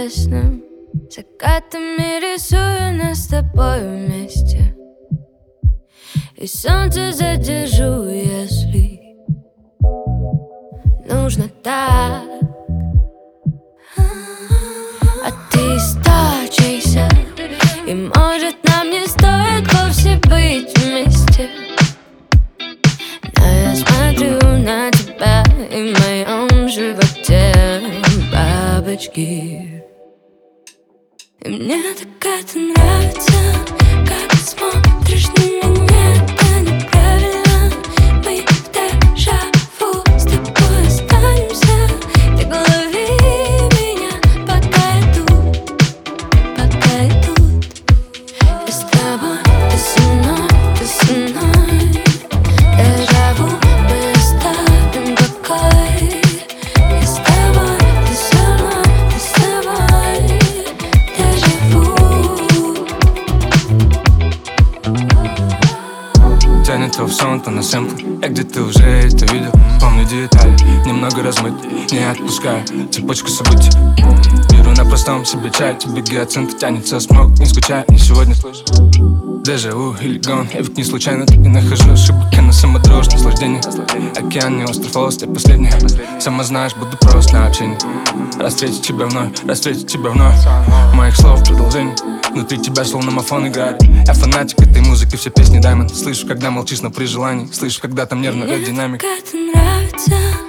чудесным. Закатами рисую нас с тобой вместе, и солнце задержу, если нужно так. А ты источишься, и может нам не стоит вовсе быть вместе. Но я смотрю на тебя, и в моем животе бабочки. И мне так это нравится, как ты смотришь на меня, это неправильно. Мы в дежавю, с тобой останемся. Ты лови меня, пока я тут, пока я тут. Я с тобой, ты со мной, ты со мной. Дежавю, мы оставим покой. Я с тобой, ты со мной, ты со мной. Тянет в сон, то на сэмплы. Я где-то уже это видел. Помню детали, немного размыт. Не отпускаю цепочку событий. Беру на простом себе чай. Тебе гиацинт тянется смог. Не скучай, не сегодня слышу дежавю или гон. Я ведь не случайно так и нахожу ошибок. Я на самодрожь, наслаждение. Океан, не остров, холост, я последний. Сама знаешь, буду просто на общении. Расстретить тебя вновь, расстретить тебя вновь. Моих слов продолжение. Внутри тебя словно мафон играет. Я фанатик этой музыки, все песни Diamond. Слышу, когда молчишь, но при желании. Слышу, когда там нервная динамика. Мне так это нравится.